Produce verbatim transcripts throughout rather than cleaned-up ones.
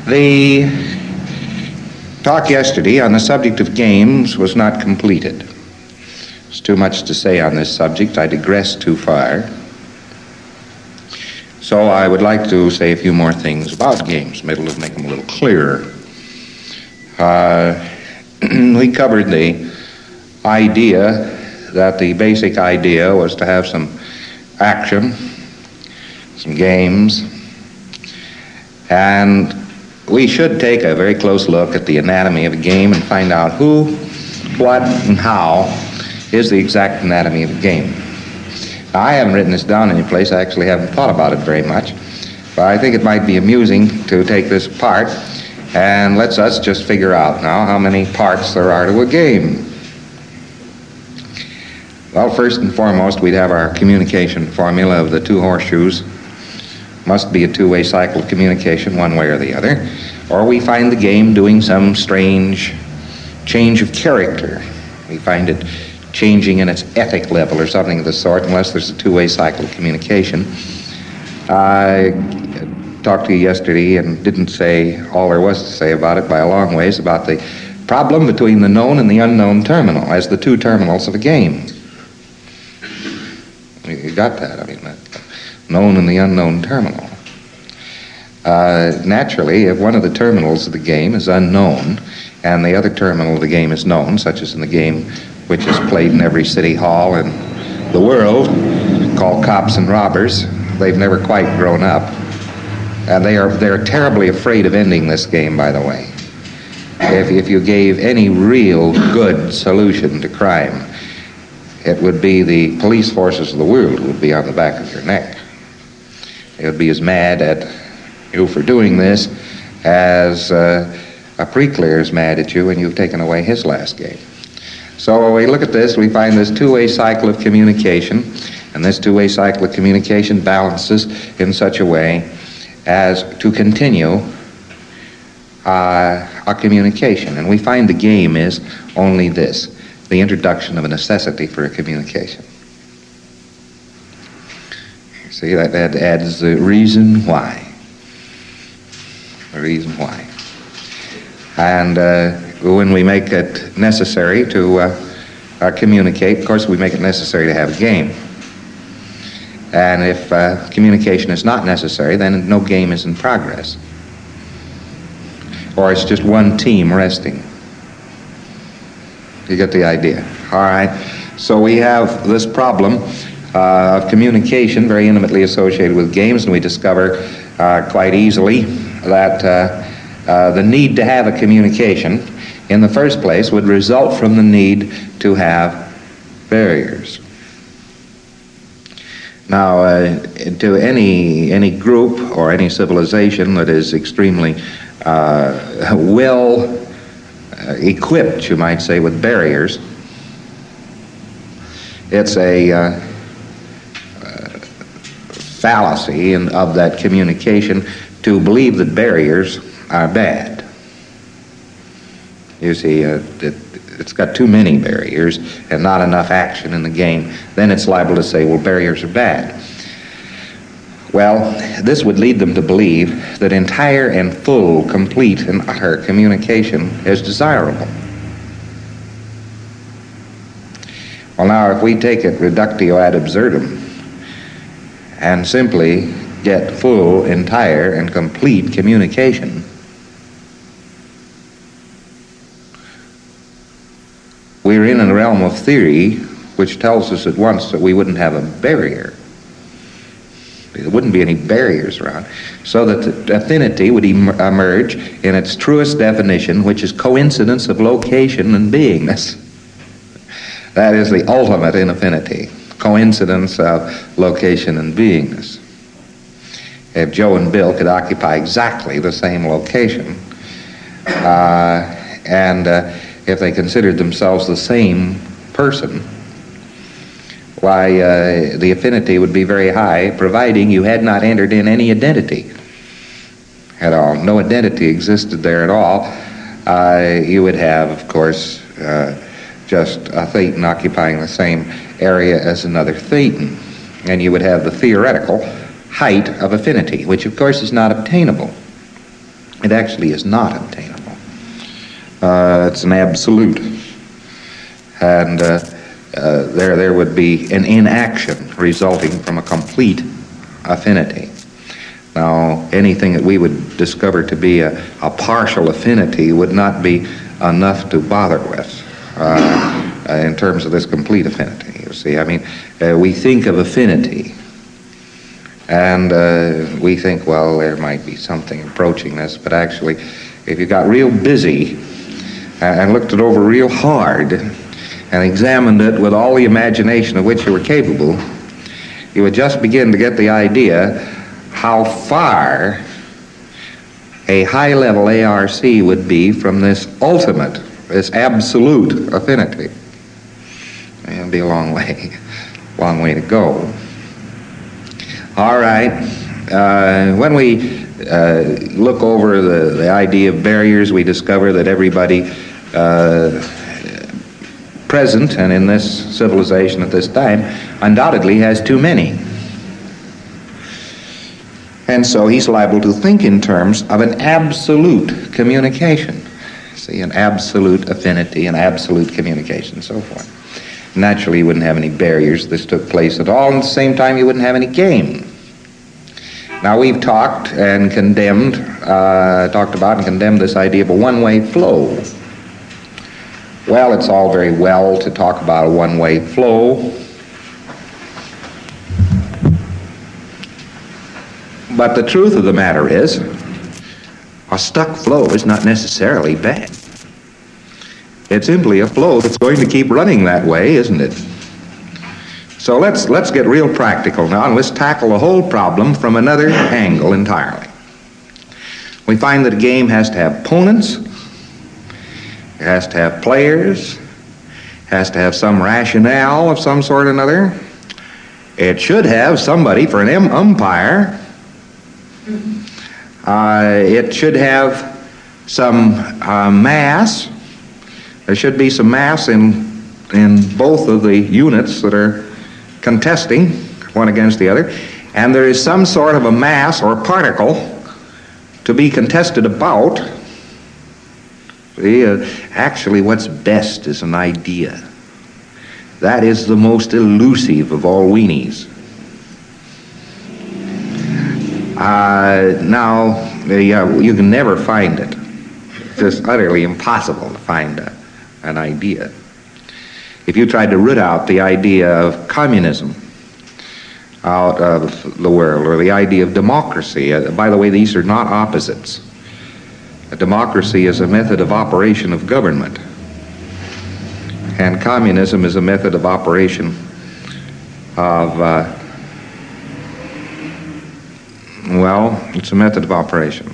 The talk yesterday on the subject of games was not completed. There's too much to say on this subject. I digressed too far. So I would like to say a few more things about games, maybe to make them a little clearer. Uh, we covered the idea that the basic idea was to have some action, some games, and we should take a very close look at the anatomy of a game and find out who, what, and how is the exact anatomy of a game. Now, I haven't written this down anyplace. I actually haven't thought about it very much. But I think it might be amusing to take this apart and let's us just figure out now how many parts there are to a game. Well, first and foremost, we'd have our communication formula of the two horseshoes. Must be a two-way cycle of communication, one way or the other. Or we find the game doing some strange change of character. We find it changing in its ethic level or something of the sort, unless there's a two-way cycle of communication. I talked to you yesterday and didn't say all there was to say about it by a long ways, about the problem between the known and the unknown terminal as the two terminals of a game. You got that? I mean, the known and the unknown terminal. Uh, naturally, if one of the terminals of the game is unknown and the other terminal of the game is known, such as in the game which is played in every city hall in the world, called Cops and Robbers, they've never quite grown up. And they are they're terribly afraid of ending this game, by the way. If, if you gave any real good solution to crime, it would be the police forces of the world who would be on the back of your neck. They would be as mad at you for doing this as uh, a pre-clear is mad at you when you've taken away his last game. So when we look at this, we find this two-way cycle of communication, and this two-way cycle of communication balances in such a way as to continue uh, a communication. And we find the game is only this, the introduction of a necessity for a communication. See, that, that adds the reason why. The reason why. And uh, when we make it necessary to uh, uh, communicate, of course we make it necessary to have a game. And if uh, communication is not necessary, then no game is in progress. Or it's just one team resting. You get the idea. All right. So we have this problem uh, of communication very intimately associated with games, and we discover uh, quite easily that uh, uh, the need to have a communication in the first place would result from the need to have barriers. Now, uh, to any any group or any civilization that is extremely uh, well uh, equipped, you might say, with barriers, it's a uh, uh, fallacy in, of that communication to believe that barriers are bad. You see, uh, it, it's got too many barriers and not enough action in the game, then it's liable to say, well, barriers are bad. Well, this would lead them to believe that entire and full, complete and utter communication is desirable. Well, now, if we take it reductio ad absurdum and simply get full, entire, and complete communication, we're in a realm of theory which tells us at once that we wouldn't have a barrier. There wouldn't be any barriers around. So that the affinity would em- emerge in its truest definition, which is coincidence of location and beingness. That is the ultimate in affinity, coincidence of location and beingness. If Joe and Bill could occupy exactly the same location, uh, and uh, if they considered themselves the same person, why, uh, the affinity would be very high, providing you had not entered in any identity at all. No identity existed there at all. Uh, you would have, of course, uh, just a Thetan occupying the same area as another Thetan, and you would have the theoretical height of affinity, which, of course, is not obtainable. It actually is not obtainable. Uh, it's an absolute. And uh, uh, there, there would be an inaction resulting from a complete affinity. Now, anything that we would discover to be a, a partial affinity would not be enough to bother with uh, uh, in terms of this complete affinity. You see, I mean, uh, we think of affinity, and uh, we think, well, there might be something approaching this, but actually, if you got real busy and looked it over real hard and examined it with all the imagination of which you were capable, you would just begin to get the idea how far a high-level A R C would be from this ultimate, this absolute affinity. It'll be a long way, long way to go. All right, uh, when we uh, look over the, the idea of barriers, we discover that everybody uh, present and in this civilization at this time undoubtedly has too many. And so he's liable to think in terms of an absolute communication. See, an absolute affinity, an absolute communication, and so forth. Naturally, you wouldn't have any barriers if this took place at all, and at the same time, you wouldn't have any game. Now, we've talked and condemned, uh, talked about and condemned this idea of a one-way flow. Well, it's all very well to talk about a one-way flow, but the truth of the matter is, a stuck flow is not necessarily bad. It's simply a flow that's going to keep running that way, isn't it? So let's let's get real practical now, and let's tackle the whole problem from another angle entirely. We find that a game has to have opponents, it has to have players, it has to have some rationale of some sort or another. It should have somebody for an umpire. Uh, it should have some uh, mass. There should be some mass in in both of the units that are contesting one against the other, and there is some sort of a mass or particle to be contested about. See, uh, actually what's best is an idea. That is the most elusive of all weenies. Uh, now, uh, you can never find it. It's just utterly impossible to find a, an idea. If you tried to root out the idea of communism out of the world, or the idea of democracy, uh, by the way, these are not opposites. A democracy is a method of operation of government, and communism is a method of operation of uh, well, it's a method of operation.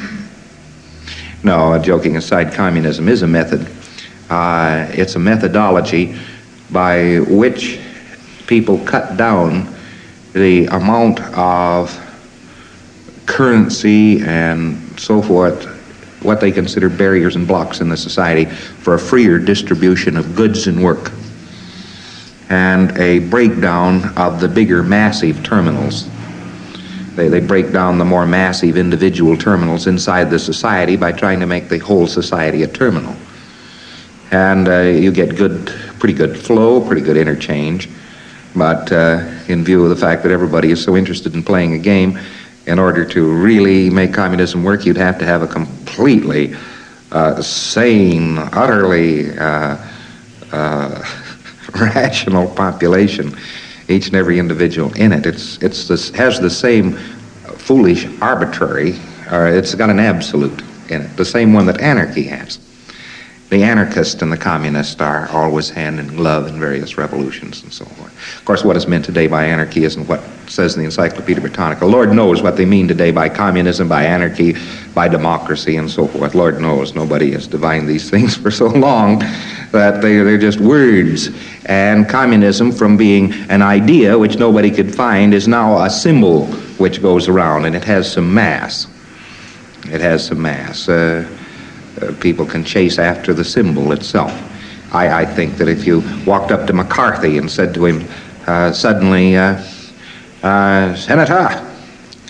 No, joking aside, communism is a method. Uh, it's a methodology by which people cut down the amount of currency and so forth, what they consider barriers and blocks in the society, for a freer distribution of goods and work, and a breakdown of the bigger massive terminals. They, they break down the more massive individual terminals inside the society by trying to make the whole society a terminal. And uh, you get good, pretty good flow, pretty good interchange. But uh, in view of the fact that everybody is so interested in playing a game, in order to really make communism work, you'd have to have a completely uh, sane, utterly uh, uh, rational population, each and every individual in it. It's it's this has the same foolish, arbitrary, or it's got an absolute in it, the same one that anarchy has. The anarchist and the communist are always hand in glove in various revolutions and so forth. Of course, what is meant today by anarchy isn't what says in the Encyclopedia Britannica. Lord knows what they mean today by communism, by anarchy, by democracy, and so forth. Lord knows nobody has divined these things for so long that they, they're just words. And communism, from being an idea which nobody could find, is now a symbol which goes around, and it has some mass. It has some mass. Uh, Uh, people can chase after the symbol itself. I, I think that if you walked up to McCarthy and said to him uh, suddenly, uh, uh, Senator,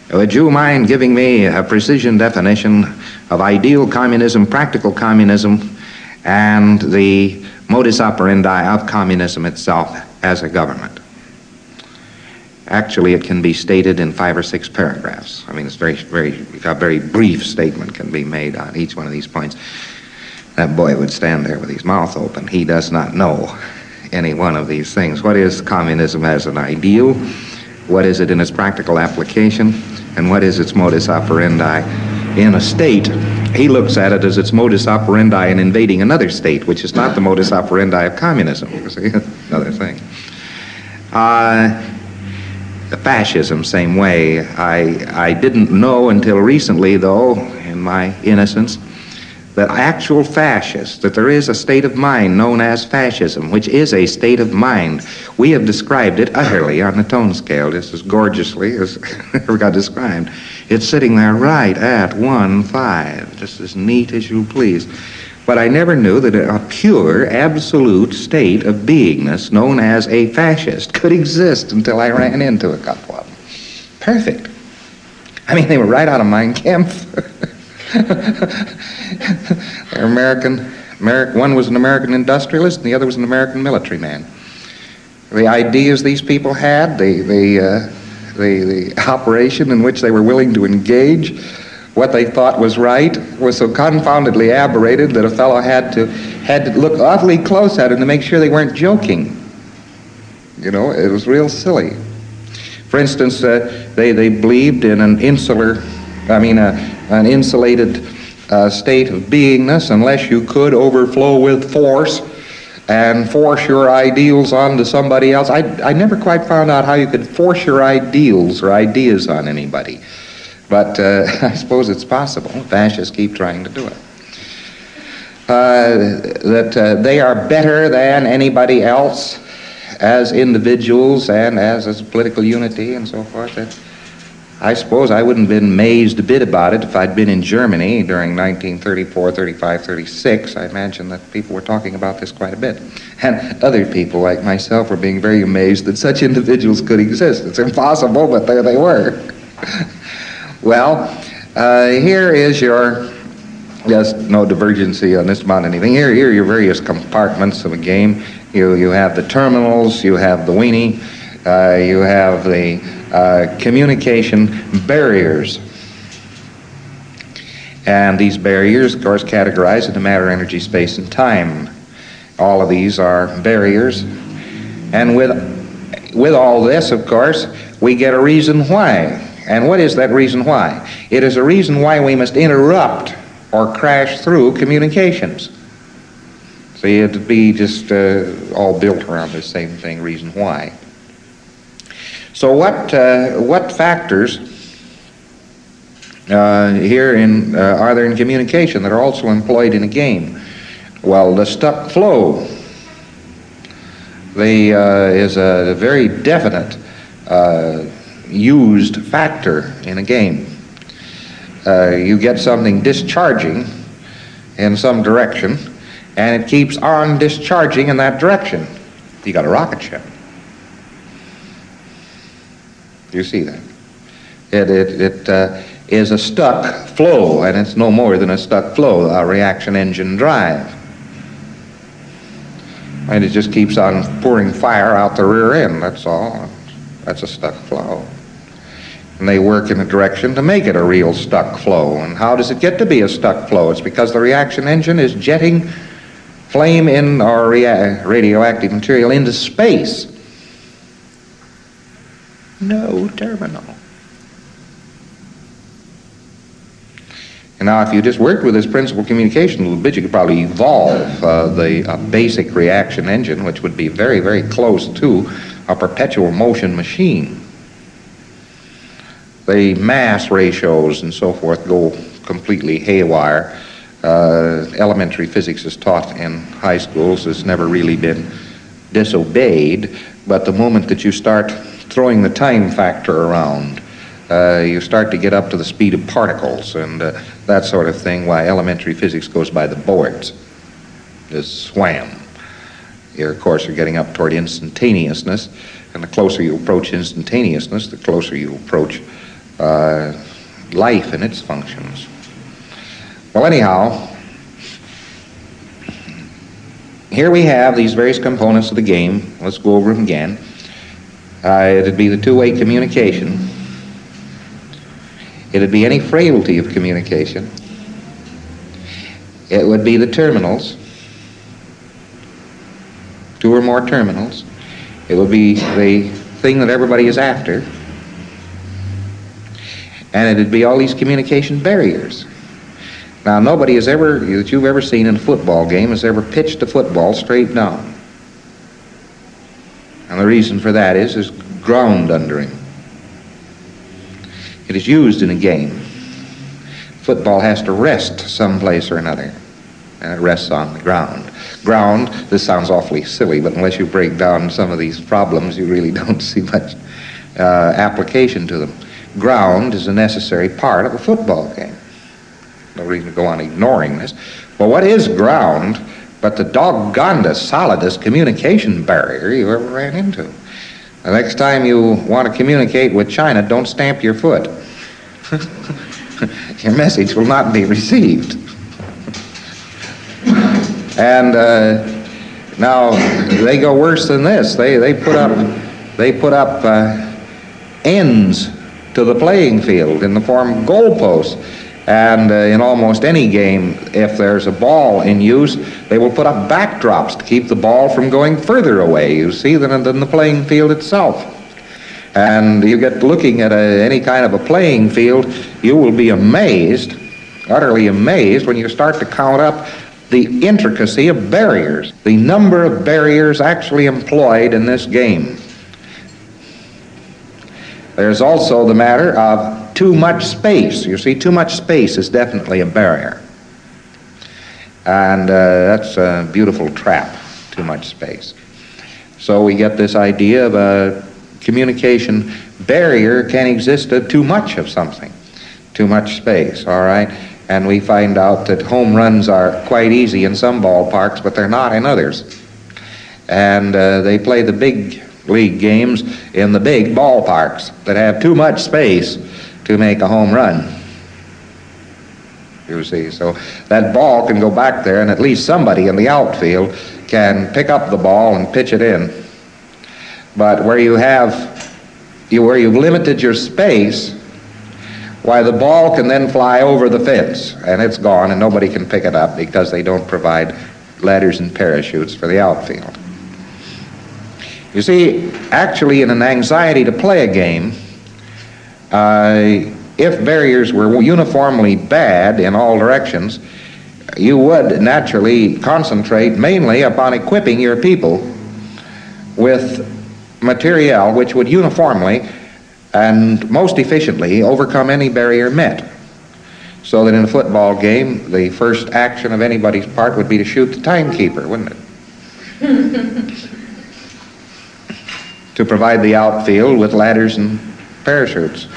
Would you mind giving me a precision definition of ideal communism, practical communism, and the modus operandi of communism itself as a government? Actually, it can be stated in five or six paragraphs. I mean, it's very, very, a very brief statement can be made on each one of these points. That boy would stand there with his mouth open. He does not know any one of these things. What is communism as an ideal? What is it in its practical application? And what is its modus operandi in a state? He looks at it as its modus operandi in invading another state, which is not the modus operandi of communism. You see, another thing. Uh, the fascism, same way. I, I didn't know until recently, though, in my innocence, that actual fascists, that there is a state of mind known as fascism, which is a state of mind. We have described it utterly on the tone scale, just as gorgeously as ever got described. It's sitting there right at one five, just as neat as you please. But I never knew that a pure, absolute state of beingness known as a fascist could exist until I ran into a couple of them. Perfect. I mean, they were right out of Mein Kampf. They're American, American, one was an American industrialist and the other was an American military man. The ideas these people had, the, the, uh, the, the operation in which they were willing to engage, what they thought was right, was so confoundedly aberrated that a fellow had to, had to look awfully close at them to make sure they weren't joking. You know, it was real silly. For instance, uh, they, they believed in an insular, I mean, a, an insulated uh, state of beingness unless you could overflow with force and force your ideals onto somebody else. I, I never quite found out how you could force your ideals or ideas on anybody. But uh, I suppose it's possible. Fascists keep trying to do it. Uh, that uh, they are better than anybody else as individuals and as, as political unity and so forth. That, I suppose I wouldn't have been amazed a bit about it if I'd been in Germany during nineteen thirty-four, thirty-five, thirty-six. I imagine that people were talking about this quite a bit. And other people like myself were being very amazed that such individuals could exist. It's impossible, but there they were. Well, uh, here is your, just no divergency on this about anything. Here, here are your various compartments of a game. You, you have the terminals, you have the weenie, uh, you have the uh, communication barriers. And these barriers, of course, categorized into matter, energy, space, and time. All of these are barriers. And with, with all this, of course, we get a reason why. And what is that reason why? It is a reason why we must interrupt or crash through communications. See, it'd be just uh, all built around the same thing, reason why. So what uh, what factors uh, here in uh, are there in communication that are also employed in a game? Well, the stuck flow the, uh, is a very definite uh, used factor in a game. Uh, you get something discharging in some direction, and it keeps on discharging in that direction. You got a rocket ship. You see that? It, it, it uh, is a stuck flow, and it's no more than a stuck flow, a reaction engine drive. And it just keeps on pouring fire out the rear end, that's all. That's a stuck flow. And they work in a direction to make it a real stuck flow. And how does it get to be a stuck flow? It's because the reaction engine is jetting flame in or rea- radioactive material into space. No terminal. And now if you just worked with this principal communication a little bit, you could probably evolve uh, the uh, basic reaction engine, which would be very, very close to a perpetual motion machine. The mass ratios and so forth go completely haywire. Uh, elementary physics is taught in high schools. It's never really been disobeyed, but the moment that you start throwing the time factor around, uh, you start to get up to the speed of particles and uh, that sort of thing, why elementary physics goes by the boards. Just swam. Here, of course, you're getting up toward instantaneousness, and the closer you approach instantaneousness, the closer you approach uh, life and its functions. Well, anyhow, here we have these various components of the game. Let's go over them again. Uh, it'd be the two-way communication. It'd be any frailty of communication. It would be the terminals, two or more terminals. It would be the thing that everybody is after. And it'd be all these communication barriers. Now, nobody has ever, that you've ever seen in a football game, has ever pitched a football straight down. And the reason for that is there's ground under him. It is used in a game. Football has to rest someplace or another, and it rests on the ground. Ground, this sounds awfully silly, but unless you break down some of these problems, you really don't see much uh, application to them. Ground is a necessary part of a football game. No reason to go on ignoring this. Well, what is ground but the doggonedest, solidest communication barrier you ever ran into? The next time you want to communicate with China, don't stamp your foot. Your message will not be received. And uh, now they go worse than this. They they put up they put up uh, ends to the playing field in the form of goalposts. And uh, in almost any game, if there's a ball in use, they will put up backdrops to keep the ball from going further away, you see, than, than the playing field itself. And you get looking at a, any kind of a playing field, you will be amazed, utterly amazed, when you start to count up the intricacy of barriers, the number of barriers actually employed in this game. There's also the matter of too much space. You see, too much space is definitely a barrier. And uh, that's a beautiful trap, too much space. So we get this idea of a communication barrier can exist at too much of something, too much space, all right? And we find out that home runs are quite easy in some ballparks, but they're not in others. And uh, they play the big league games in the big ballparks that have too much space to make a home run. You see, so that ball can go back there, and at least somebody in the outfield can pick up the ball and pitch it in. But where you have, you, where you've limited your space, why, the ball can then fly over the fence, and it's gone, and nobody can pick it up because they don't provide ladders and parachutes for the outfield. You see, actually, in an anxiety to play a game, uh, if barriers were uniformly bad in all directions, you would naturally concentrate mainly upon equipping your people with materiel which would uniformly and most efficiently overcome any barrier met. So that in a football game, the first action of anybody's part would be to shoot the timekeeper, wouldn't it? To provide the outfield with ladders and parachutes.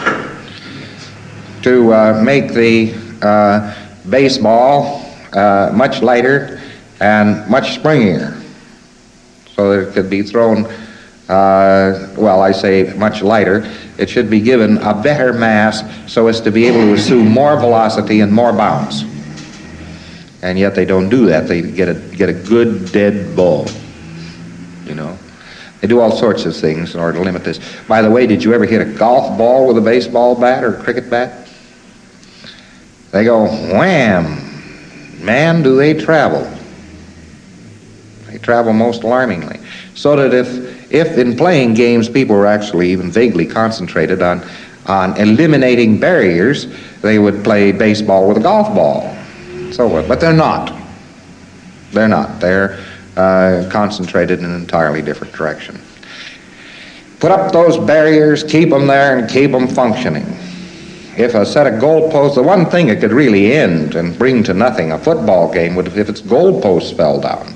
To uh, make the uh, baseball uh, much lighter and much springier, so that it could be thrown, uh, well, I say much lighter. It should be given a better mass so as to be able to assume more velocity and more bounce. And yet they don't do that. They get a, get a good dead ball, you know. They do all sorts of things in order to limit this. By the way, did you ever hit a golf ball with a baseball bat or a cricket bat? They go wham. Man, do they travel. They travel most alarmingly. So that if, if in playing games people were actually even vaguely concentrated on, on eliminating barriers, they would play baseball with a golf ball. So what? But they're not. They're not. They're Uh, concentrated in an entirely different direction. Put up those barriers, keep them there, and keep them functioning. If a set of goalposts, the one thing it could really end and bring to nothing a football game would if its goalposts fell down.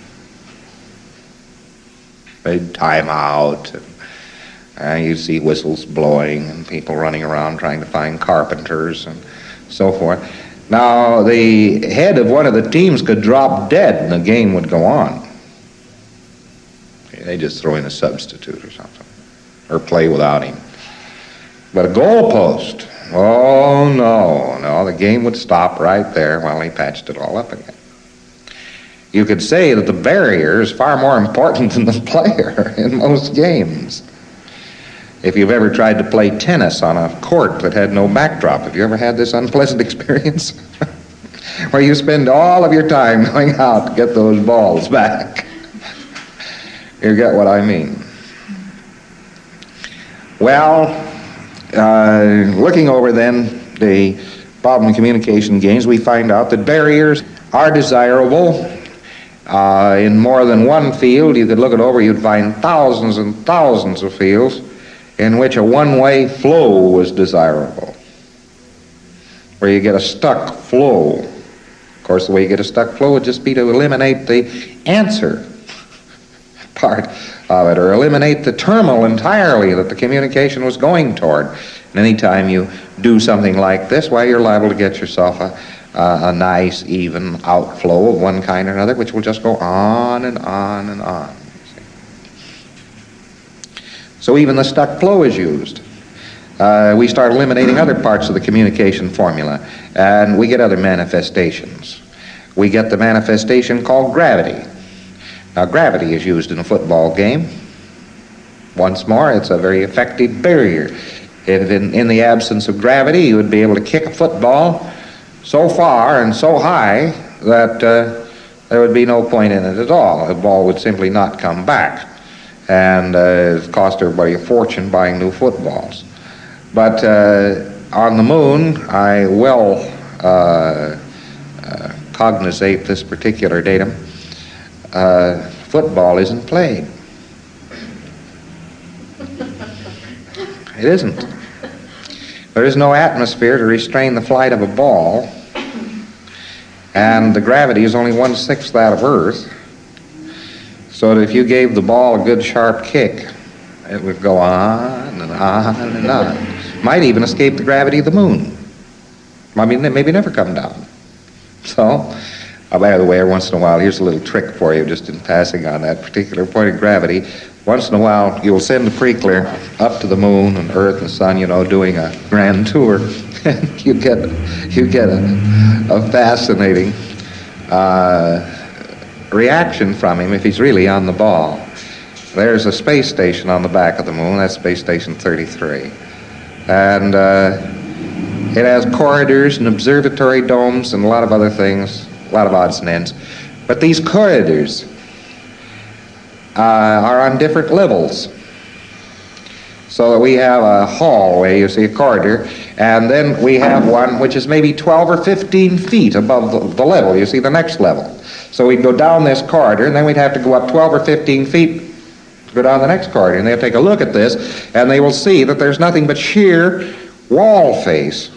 They'd time out, and uh, you'd see whistles blowing and people running around trying to find carpenters and so forth. Now, the head of one of the teams could drop dead and the game would go on. They just throw in a substitute or something, or play without him. But a goalpost, oh no, no, the game would stop right there while he patched it all up again. You could say that the barrier is far more important than the player in most games. If you've ever tried to play tennis on a court that had no backdrop, have you ever had this unpleasant experience? Where you spend all of your time going out to get those balls back. You get what I mean. Well, uh, looking over then the problem in communication games, we find out that barriers are desirable. Uh, in more than one field, you could look it over, you'd find thousands and thousands of fields in which a one-way flow was desirable, where you get a stuck flow. Of course, the way you get a stuck flow would just be to eliminate the answer part of it, or eliminate the terminal entirely that the communication was going toward. And any time you do something like this, why, you're liable to get yourself a, a, a nice, even outflow of one kind or another, which will just go on and on and on. So even the stuck flow is used. Uh, we start eliminating other parts of the communication formula, and we get other manifestations. We get the manifestation called gravity. Now, gravity is used in a football game. Once more, it's a very effective barrier. If in, in the absence of gravity, you would be able to kick a football so far and so high that uh, there would be no point in it at all. The ball would simply not come back. And uh, it cost everybody a fortune buying new footballs. But uh, on the moon, I well uh, uh, cognizate this particular datum. Uh, football isn't played. It isn't. There is no atmosphere to restrain the flight of a ball, and the gravity is only one-sixth that of Earth. So that if you gave the ball a good sharp kick, it would go on and on and on. Might even escape the gravity of the moon. I mean, maybe never come down. So, uh, by the way, every once in a while, here's a little trick for you, just in passing on that particular point of gravity. Once in a while, you'll send a Precler up to the moon and Earth and Sun, you know, doing a grand tour, and you get, you get a, a fascinating uh, reaction from him if he's really on the ball. There's a space station on the back of the moon. That's Space Station thirty-three. And uh, it has corridors and observatory domes and a lot of other things, a lot of odds and ends. But these corridors uh, are on different levels. So that we have a hallway, you see, a corridor, and then we have one which is maybe twelve or fifteen feet above the, the level, you see, the next level. So we'd go down this corridor, and then we'd have to go up twelve or fifteen feet to go down the next corridor. And they'll take a look at this, and they will see that there's nothing but sheer wall face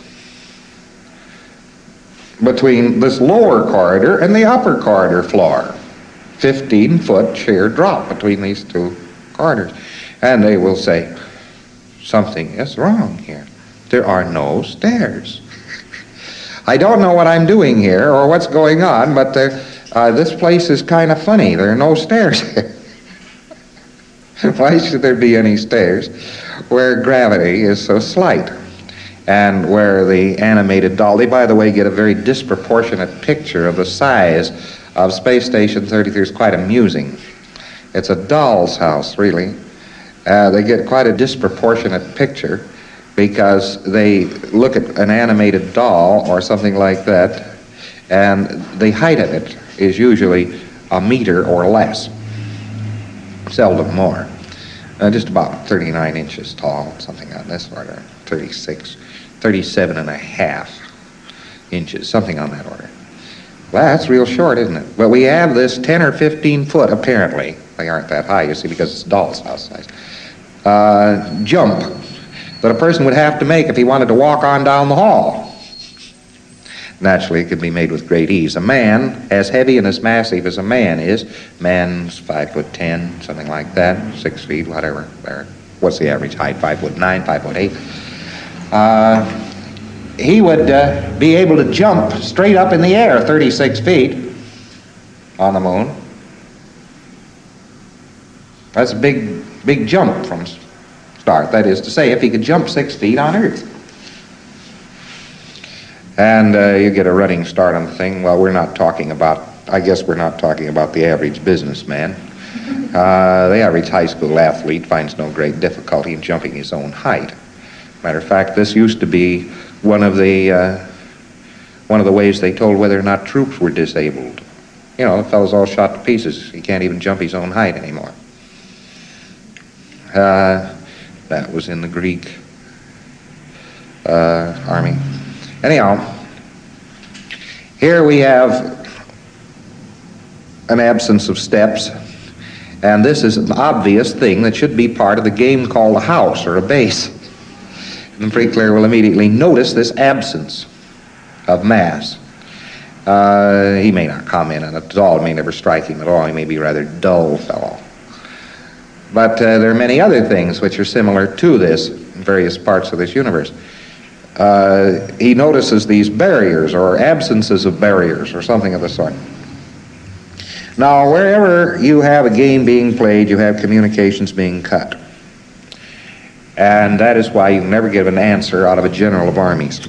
between this lower corridor and the upper corridor floor. fifteen-foot sheer drop between these two corridors. And they will say, something is wrong here. There are no stairs. I don't know what I'm doing here or what's going on, but there... Uh, this place is kind of funny. There are no stairs here. Why should there be any stairs where gravity is so slight? And where the animated doll, they, by the way, get a very disproportionate picture of the size of Space Station thirty-three. It's quite amusing. It's a doll's house, really. Uh, they get quite a disproportionate picture because they look at an animated doll or something like that, and the height of it is usually a meter or less, seldom more. Uh, just about thirty-nine inches tall, something on this order, thirty-six, thirty-seven and a half inches, something on that order. Well, that's real short, isn't it? But we have this ten or fifteen foot, apparently, they aren't that high, you see, because it's doll's house size, uh, jump that a person would have to make if he wanted to walk on down the hall. Naturally, it could be made with great ease. A man, as heavy and as massive as a man is, man's five foot ten, something like that, six feet, whatever. There. What's the average height? Five foot nine, five foot eight. Uh, he would uh, be able to jump straight up in the air, thirty-six feet, on the moon. That's a big, big jump from start. That is to say, if he could jump six feet on Earth. And uh, you get a running start on the thing. Well, we're not talking about, I guess we're not talking about the average businessman. Uh, the average high school athlete finds no great difficulty in jumping his own height. Matter of fact, this used to be one of the uh, one of the ways they told whether or not troops were disabled. You know, the fellow's all shot to pieces. He can't even jump his own height anymore. Uh, that was in the Greek uh, army. Anyhow, here we have an absence of steps, and this is an obvious thing that should be part of the game called a house or a base. And Freeclair will immediately notice this absence of mass. Uh, he may not comment on it at all. It may never strike him at all. He may be a rather dull fellow. But uh, there are many other things which are similar to this in various parts of this universe. Uh, he notices these barriers or absences of barriers or something of the sort. Now, wherever you have a game being played, you have communications being cut. And that is why you never give an answer out of a general of armies.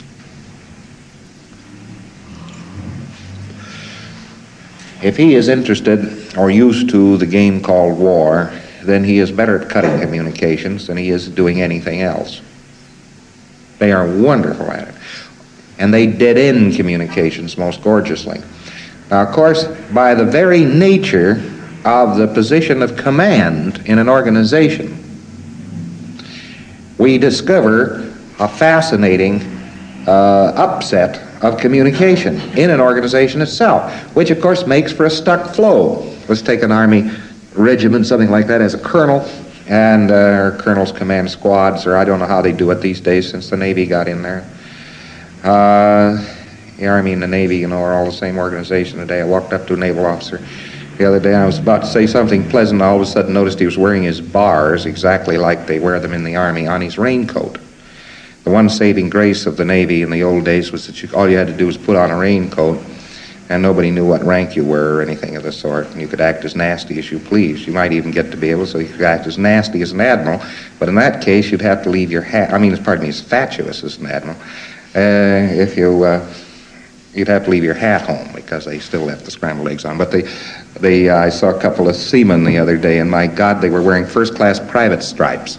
If he is interested or used to the game called war, then he is better at cutting communications than he is doing anything else. They are wonderful at it. And they dead-end communications most gorgeously. Now, of course, by the very nature of the position of command in an organization, we discover a fascinating uh, upset of communication in an organization itself, which of course makes for a stuck flow. Let's take an army regiment, something like that, as a colonel, and uh, colonels command squads, or I don't know how they do it these days since the Navy got in there. Uh, the Army and the Navy, you know, are all the same organization today. I walked up to a naval officer the other day. I was about to say something pleasant. I all of a sudden noticed he was wearing his bars exactly like they wear them in the Army on his raincoat. The one saving grace of the Navy in the old days was that you, all you had to do was put on a raincoat, and nobody knew what rank you were or anything of the sort, and you could act as nasty as you pleased. You might even get to be able so you could act as nasty as an admiral, but in that case you'd have to leave your hat, I mean, pardon me, as fatuous as an admiral, uh, if you, uh, you'd have to leave your hat home because they still left the scrambled eggs on. But they, they, uh, I saw a couple of seamen the other day, and my God, they were wearing first-class private stripes.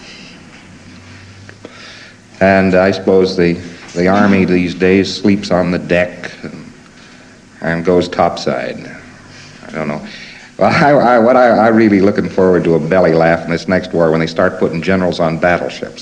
And I suppose the, the Army these days sleeps on the deck and, and goes topside. I don't know. Well, I, I, what I, I really looking forward to a belly laugh in this next war when they start putting generals on battleships.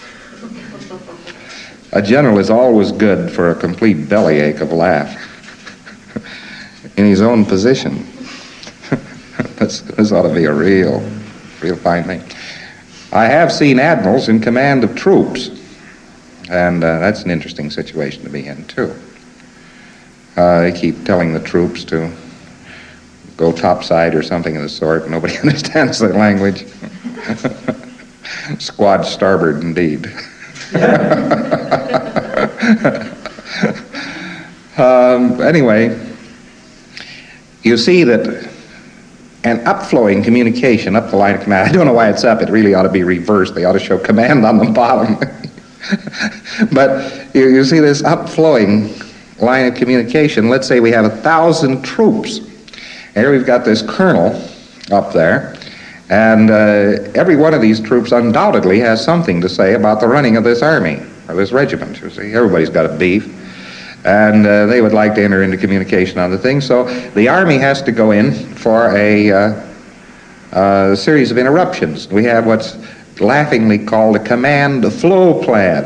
A general is always good for a complete bellyache of laugh in his own position. this, this ought to be a real, real fine thing. I have seen admirals in command of troops. And uh, that's an interesting situation to be in, too. Uh, they keep telling the troops to go topside or something of the sort. Nobody understands their language. Squad starboard, indeed. um, anyway, you see that an upflowing communication up the line of command, I don't know why it's up. It really ought to be reversed. They ought to show command on the bottom. But you, you see this upflowing line of communication. Let's say we have a thousand troops. Here we've got this colonel up there, and uh, every one of these troops undoubtedly has something to say about the running of this army, or this regiment. You see, everybody's got a beef, and uh, they would like to enter into communication on the thing. So the army has to go in for a, uh, a series of interruptions. We have what's laughingly called a command flow plan.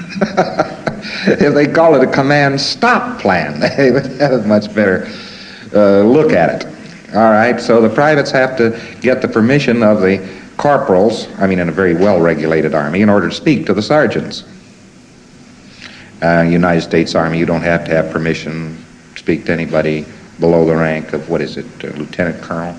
If they call it a command stop plan, they would have a much better uh, look at it. All right, so the privates have to get the permission of the corporals, I mean in a very well-regulated army, in order to speak to the sergeants. Uh, United States Army, you don't have to have permission to speak to anybody below the rank of, what is it, uh, lieutenant colonel?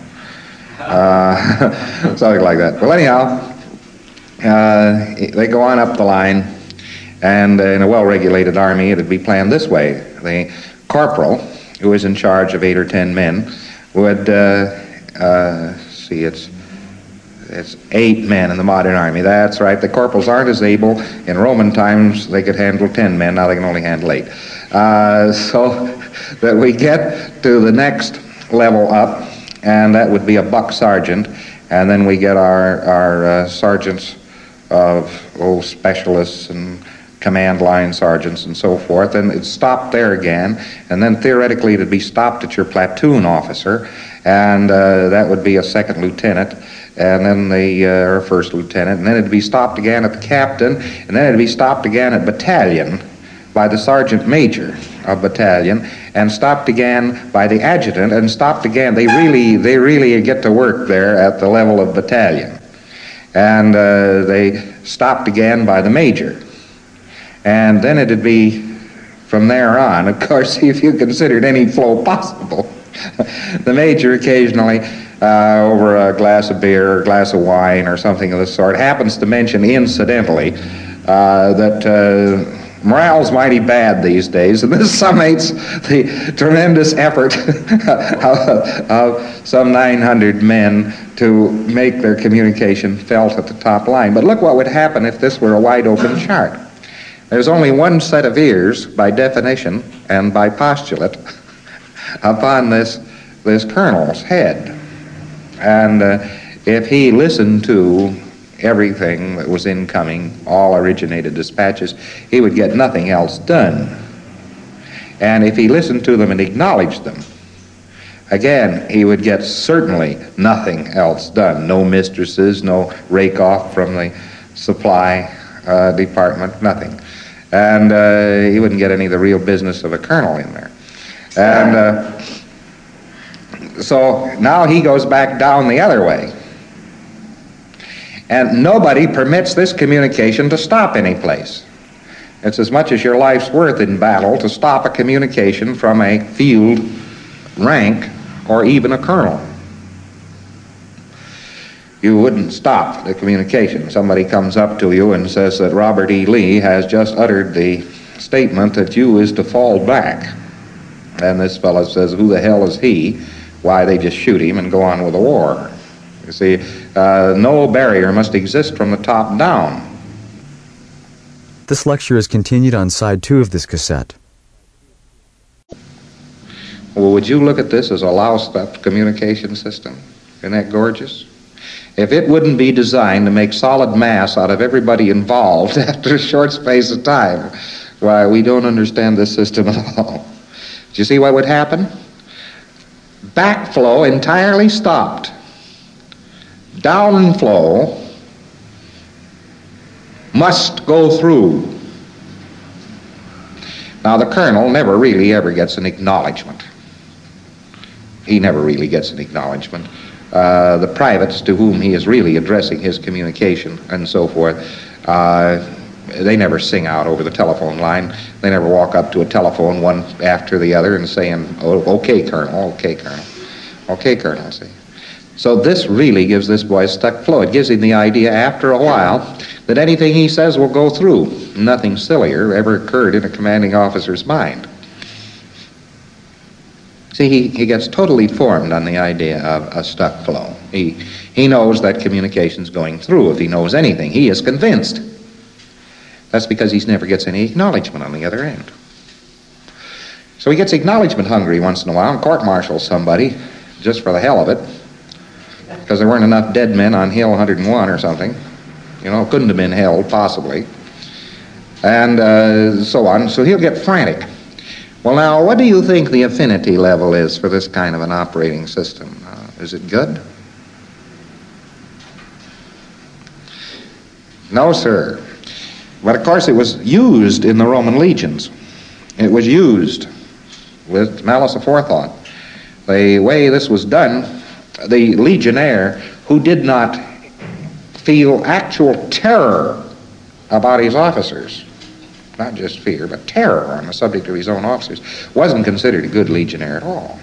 Uh, something like that. Well, anyhow, Uh, they go on up the line, and uh, in a well-regulated army, it would be planned this way. The corporal, who is in charge of eight or ten men, would, uh, uh, see, it's It's eight men in the modern army. That's right. The corporals aren't as able. In Roman times, they could handle ten men. Now they can only handle eight. Uh, so that we get to the next level up, and that would be a buck sergeant, and then we get our, our uh, sergeants of old specialists and command line sergeants and so forth, and it's stopped there again, and then theoretically it'd be stopped at your platoon officer, and uh, that would be a second lieutenant, and then the uh, or first lieutenant, and then it'd be stopped again at the captain, and then it'd be stopped again at battalion by the sergeant major of battalion, and stopped again by the adjutant, and stopped again. They really, they really get to work there at the level of battalion, and uh, they stopped again by the major, and then it'd be from there on. Of course, if you considered any flow possible, the major occasionally, uh, over a glass of beer or a glass of wine or something of the sort, happens to mention incidentally uh, that uh, morale's mighty bad these days, and this summates the tremendous effort of, of some nine hundred men to make their communication felt at the top line. But look what would happen if this were a wide open chart. There's only one set of ears by definition and by postulate upon this, this colonel's head. And uh, if he listened to everything that was incoming, all originated dispatches, he would get nothing else done. And if he listened to them and acknowledged them, again, he would get certainly nothing else done. No mistresses, no rake off from the supply uh, department, nothing. And uh, he wouldn't get any of the real business of a colonel in there. And uh, so now he goes back down the other way. And nobody permits this communication to stop any place. It's as much as your life's worth in battle to stop a communication from a field rank or even a colonel. You wouldn't stop the communication. Somebody comes up to you and says that Robert E. Lee has just uttered the statement that you is to fall back. And this fellow says, who the hell is he? Why, they just shoot him and go on with the war. You see, uh, no barrier must exist from the top down. This lecture is continued on side two of this cassette. Well, would you look at this as a loused-up communication system? Isn't that gorgeous? If it wouldn't be designed to make solid mass out of everybody involved after a short space of time, why, we don't understand this system at all. Do you see what would happen? Backflow entirely stopped. Downflow must go through. Now, the colonel never really ever gets an acknowledgement. He never really gets an acknowledgement. Uh, the privates to whom he is really addressing his communication and so forth, uh, they never sing out over the telephone line. They never walk up to a telephone one after the other and saying, oh, okay, Colonel, okay, Colonel, okay, Colonel, see. So this really gives this boy stuck flow. It gives him the idea after a while that anything he says will go through. Nothing sillier ever occurred in a commanding officer's mind. See, he, he gets totally formed on the idea of a stuck flow. He, he knows that communication's going through. If he knows anything, he is convinced. That's because he never gets any acknowledgement on the other end. So he gets acknowledgement hungry once in a while and court-martials somebody just for the hell of it, because there weren't enough dead men on Hill one oh one or something. You know, couldn't have been held, possibly. And uh, so on. So he'll get frantic. Well, now, what do you think the affinity level is for this kind of an operating system? Uh, is it good? No, sir. But, of course, it was used in the Roman legions. It was used with malice aforethought. The way this was done, the legionnaire who did not feel actual terror about his officers, not just fear, but terror on the subject of his own officers, wasn't considered a good legionnaire at all.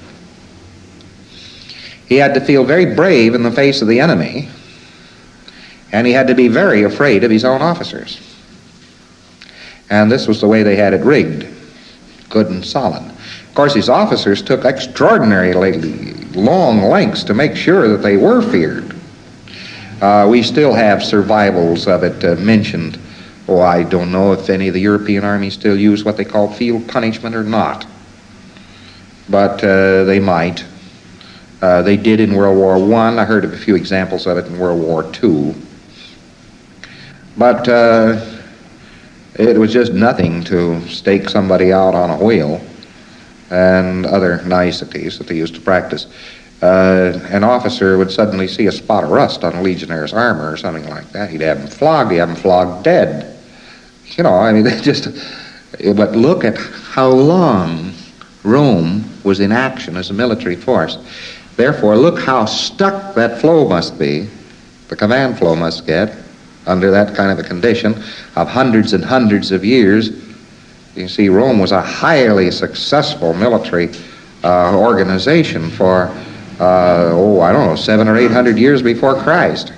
He had to feel very brave in the face of the enemy, and he had to be very afraid of his own officers. And this was the way they had it rigged, good and solid. Of course, his officers took extraordinarily long lengths to make sure that they were feared. Uh, we still have survivals of it uh, mentioned. Oh, I don't know if any of the European armies still use what they call field punishment or not. But uh, they might. Uh, they did in World War One. I. I heard of a few examples of it in World War Two. But uh, it was just nothing to stake somebody out on a wheel and other niceties that they used to practice. Uh, an officer would suddenly see a spot of rust on a Legionnaire's armor or something like that. He'd have him flogged. He'd have him flogged dead. You know, I mean, they just... But look at how long Rome was in action as a military force. Therefore, look how stuck that flow must be, the command flow must get, under that kind of a condition of hundreds and hundreds of years. You see, Rome was a highly successful military uh, organization for, uh, oh, I don't know, seven or eight hundred years before Christ.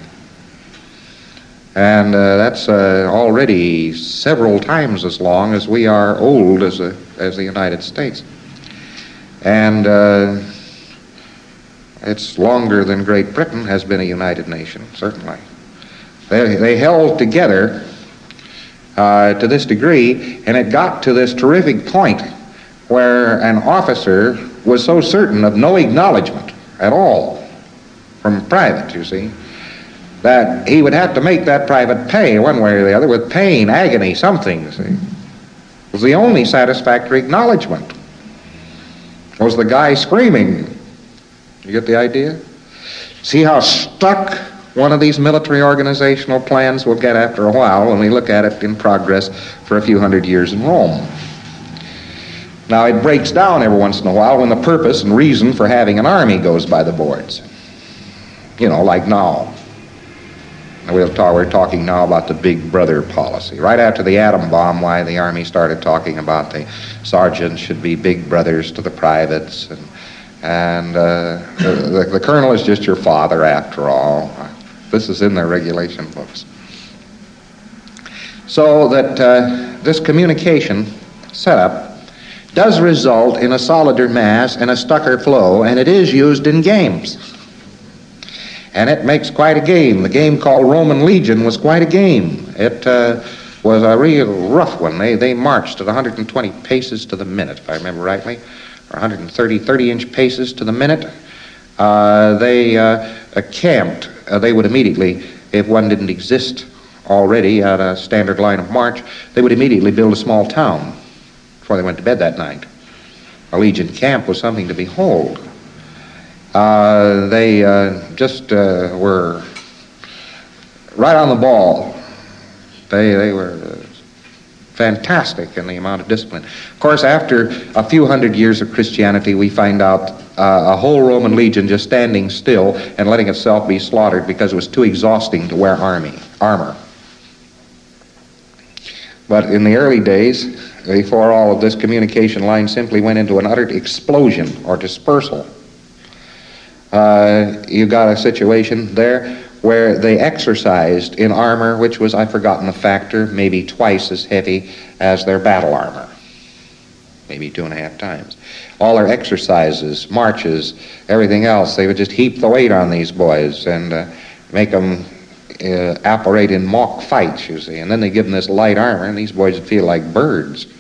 And uh, that's uh, already several times as long as we are old as, a, as the United States. And uh, it's longer than Great Britain has been a united nation, certainly. They, they held together uh, to this degree, and it got to this terrific point where an officer was so certain of no acknowledgement at all from private, you see, that he would have to make that private pay one way or the other with pain, agony, something, you see. It was the only satisfactory acknowledgement. Was the guy screaming. You get the idea? See how stuck one of these military organizational plans will get after a while when we look at it in progress for a few hundred years in Rome. Now, it breaks down every once in a while when the purpose and reason for having an army goes by the boards. You know, like now. We'll talk, we're talking now about the Big Brother policy. Right after the atom bomb, why the Army started talking about the sergeants should be big brothers to the privates, and, and uh, the, the colonel is just your father after all. This is in their regulation books. So that uh, this communication setup does result in a solider mass and a stucker flow, and it is used in games. And it makes quite a game. The game called Roman Legion was quite a game. It uh, was a real rough one. They, they marched at one hundred twenty paces to the minute, if I remember rightly, or one hundred thirty, thirty-inch paces to the minute. Uh, they uh, camped. Uh, they would immediately, if one didn't exist already at a standard line of march, they would immediately build a small town before they went to bed that night. A Legion camp was something to behold. Uh, they uh, just uh, were right on the ball. They, they were uh, fantastic in the amount of discipline. Of course, after a few hundred years of Christianity, we find out uh, a whole Roman legion just standing still and letting itself be slaughtered because it was too exhausting to wear army, armor. But in the early days, before all of this, communication line simply went into an utter explosion or dispersal. Uh, you got a situation there where they exercised in armor which was, I've forgotten the factor, maybe twice as heavy as their battle armor. Maybe two and a half times. All their exercises, marches, everything else, they would just heap the weight on these boys and uh, make them uh, operate in mock fights, you see. And then they give them this light armor and these boys would feel like birds.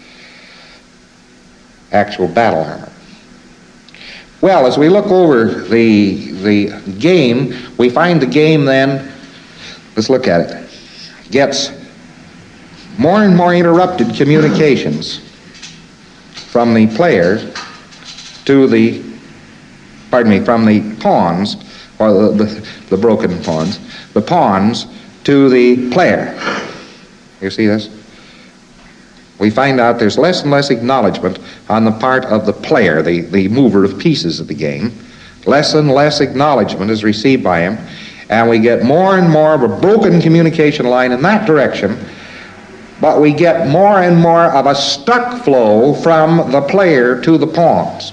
Actual battle armor. Well, as we look over the, the game, we find the game then, let's look at it, gets more and more interrupted communications from the players to the, pardon me, from the pawns, or the, the, the broken pawns, the pawns to the player. You see this? We find out there's less and less acknowledgement on the part of the player, the, the mover of pieces of the game. Less and less acknowledgement is received by him, and we get more and more of a broken communication line in that direction, but we get more and more of a stuck flow from the player to the pawns.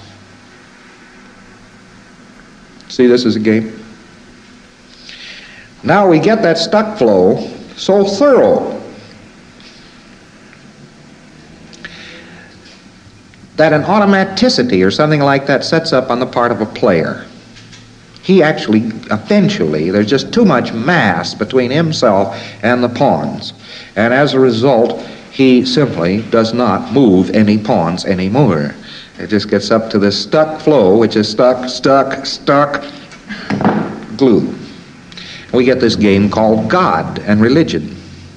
See, this is a game. Now we get that stuck flow so thorough that an automaticity or something like that sets up on the part of a player. he actually, eventually, there's just too much mass between himself and the pawns. And as a result, he simply does not move any pawns anymore. It just gets up to this stuck flow, which is stuck, stuck, stuck, glue. We get this game called God and religion.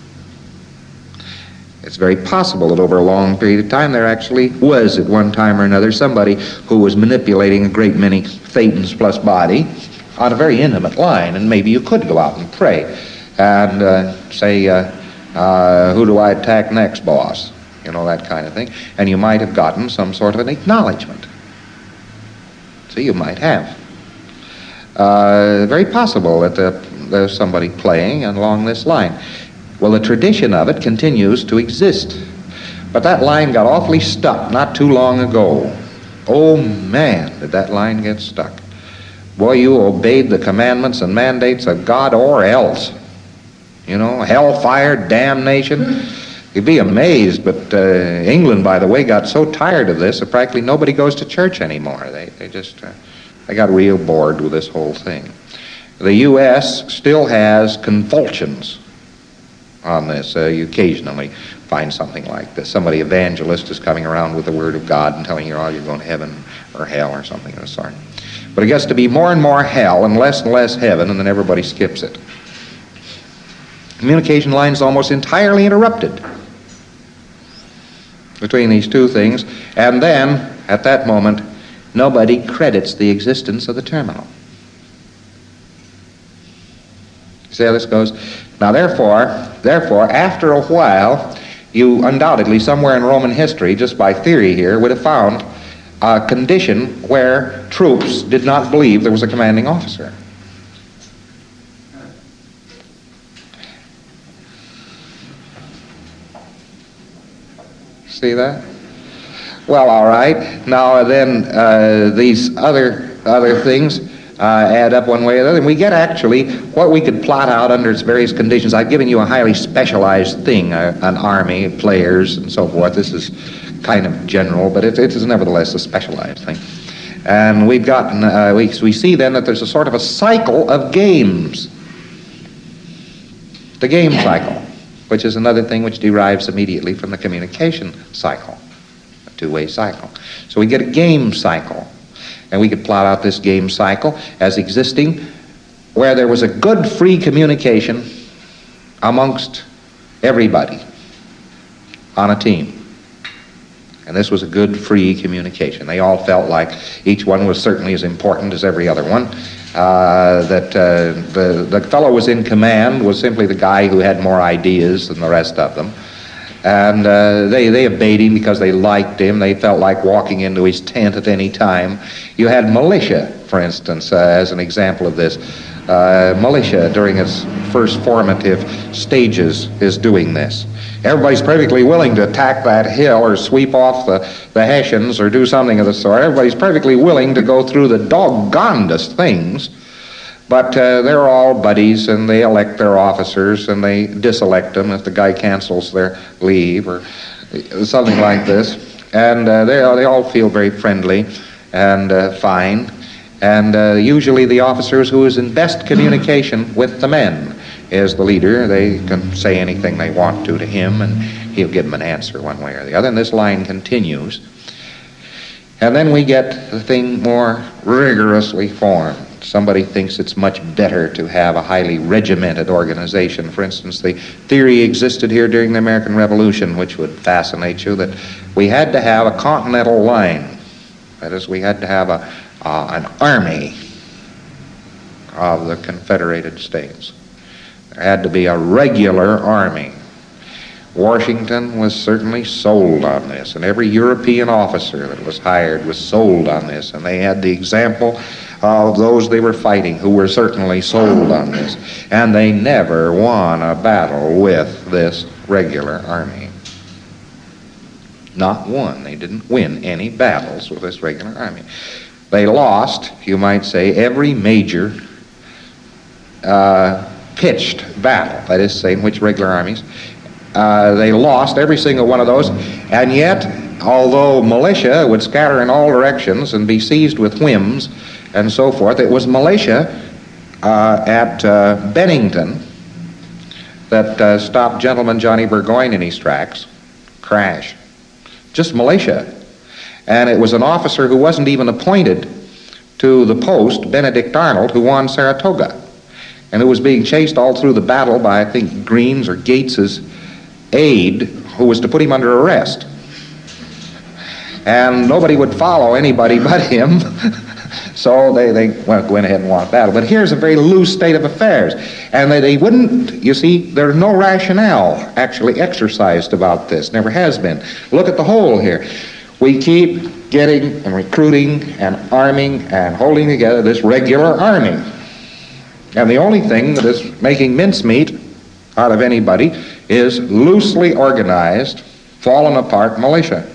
It's very possible that over a long period of time there actually was at one time or another somebody who was manipulating a great many thetans plus body on a very intimate line, and maybe you could go out and pray and uh, say, uh, uh, who do I attack next, boss? You know, that kind of thing. And you might have gotten some sort of an acknowledgement. See, you might have. Uh, very possible that the, there's somebody playing along this line. Well, the tradition of it continues to exist. But that line got awfully stuck not too long ago. Oh, man, did that line get stuck. Boy, you obeyed the commandments and mandates of God or else. You know, hellfire, damnation. You'd be amazed, but uh, England, by the way, got so tired of this that practically nobody goes to church anymore. They, they just, uh, they got real bored with this whole thing. The U S still has convulsions on this. Uh, you occasionally find something like this. Somebody evangelist is coming around with the Word of God and telling you, oh, you're going to heaven or hell or something of the sort. But it gets to be more and more hell and less and less heaven, and then everybody skips it. Communication line is almost entirely interrupted between these two things, and then, at that moment, nobody credits the existence of the terminal. See how this goes? Now, therefore, therefore, after a while, you undoubtedly, somewhere in Roman history, just by theory here, would have found a condition where troops did not believe there was a commanding officer. See that? Well, all right. Now, then, uh, these other other things Uh, add up one way or the other, and we get actually what we could plot out under its various conditions. I've given you a highly specialized thing, uh, an army, players, and so forth. This is kind of general, but it, it is nevertheless a specialized thing. And we've gotten, uh, we, we see then that there's a sort of a cycle of games. The game cycle, which is another thing which derives immediately from the communication cycle, a two-way cycle. So we get a game cycle. And we could plot out this game cycle as existing where there was a good free communication amongst everybody on a team. And this was a good free communication. They all felt like each one was certainly as important as every other one. Uh, that uh, the, the fellow was in command was simply the guy who had more ideas than the rest of them. And uh, they, they obeyed him because they liked him. They felt like walking into his tent at any time. You had militia, for instance, uh, as an example of this. Uh, militia, during its first formative stages, is doing this. Everybody's perfectly willing to attack that hill or sweep off the, the Hessians or do something of the sort. Everybody's perfectly willing to go through the doggonedest things. But uh, they're all buddies, and they elect their officers, and they diselect them if the guy cancels their leave or something like this. And uh, they, they all feel very friendly and uh, fine. And uh, usually the officers who is in best communication with the men is the leader. They can say anything they want to to him, and he'll give them an answer one way or the other. And this line continues. And then we get the thing more rigorously formed. Somebody thinks it's much better to have a highly regimented organization. For instance, the theory existed here during the American Revolution, which would fascinate you, that we had to have a continental line. That is, we had to have a, uh, an army of the Confederated States. There had to be a regular army. Washington was certainly sold on this, and every European officer that was hired was sold on this, and they had the example of those they were fighting who were certainly sold on this, and they never won a battle with this regular army. Not one. They didn't win any battles with this regular army. They lost, you might say, every major uh, pitched battle, that is to say, in which regular armies Uh, they lost every single one of those, and yet although militia would scatter in all directions and be seized with whims and so forth, it was militia uh, at uh, Bennington that uh, stopped Gentleman Johnny Burgoyne in his tracks. Crash. Just militia. And it was an officer who wasn't even appointed to the post, Benedict Arnold, who won Saratoga, and who was being chased all through the battle by, I think, Green's or Gates's aide, who was to put him under arrest. And nobody would follow anybody but him, so they, they went, went ahead and won battle. But here's a very loose state of affairs, and they, they wouldn't, you see, there's no rationale actually exercised about this, never has been. Look at the whole here. We keep getting and recruiting and arming and holding together this regular army. And the only thing that is making mincemeat out of anybody is loosely organized, fallen apart militia.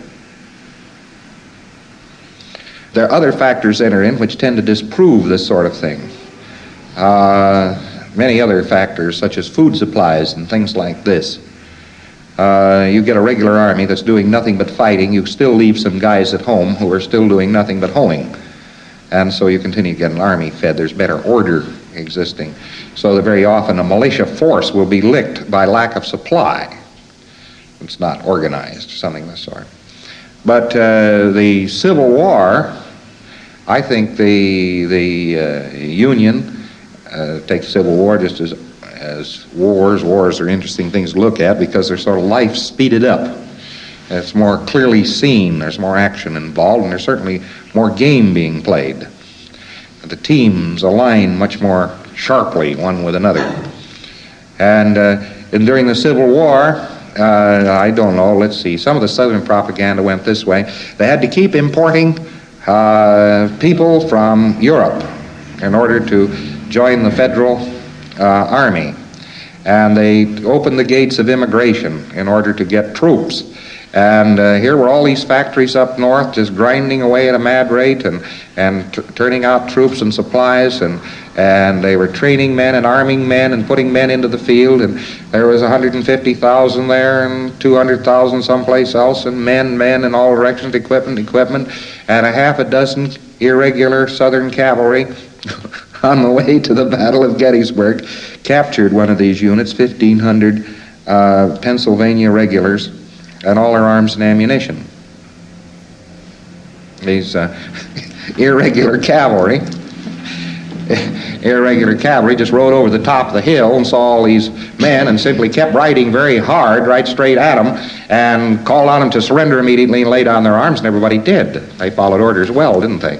There are other factors enter in which tend to disprove this sort of thing. Uh, many other factors, such as food supplies and things like this. Uh, you get a regular army that's doing nothing but fighting, you still leave some guys at home who are still doing nothing but hoeing. And so you continue to get an army fed. There's better order existing. So that very often a militia force will be licked by lack of supply. It's not organized, something of the sort. But uh, the Civil War, I think the, the uh, Union, uh, take the Civil War just as As wars, wars are interesting things to look at because they're sort of life speeded up. It's more clearly seen, there's more action involved, and there's certainly more game being played. The teams align much more sharply one with another. And, uh, and during the Civil War, uh, I don't know, let's see, some of the Southern propaganda went this way. They had to keep importing uh, people from Europe in order to join the Federal Uh, army, and they opened the gates of immigration in order to get troops. And uh, here were all these factories up north just grinding away at a mad rate and, and t- turning out troops and supplies, and, and they were training men and arming men and putting men into the field, and there was one hundred fifty thousand there and two hundred thousand someplace else, and men, men in all directions, equipment, equipment, and a half a dozen irregular Southern cavalry on the way to the Battle of Gettysburg, captured one of these units, fifteen hundred uh, Pennsylvania regulars, and all their arms and ammunition. These uh, irregular cavalry, irregular cavalry just rode over the top of the hill and saw all these men and simply kept riding very hard right straight at them and called on them to surrender immediately and lay down their arms, and everybody did. They followed orders well, didn't they?